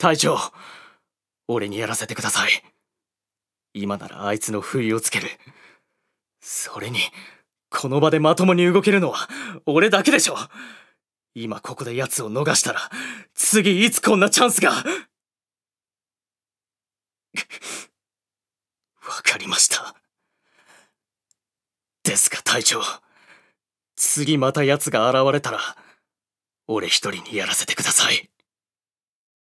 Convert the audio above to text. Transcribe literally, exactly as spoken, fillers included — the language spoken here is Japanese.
隊長、俺にやらせてください。今ならあいつの不意をつける。それに、この場でまともに動けるのは俺だけでしょ。今ここで奴を逃したら、次いつこんなチャンスが。わかりました。ですが隊長、次また奴が現れたら、俺一人にやらせてください。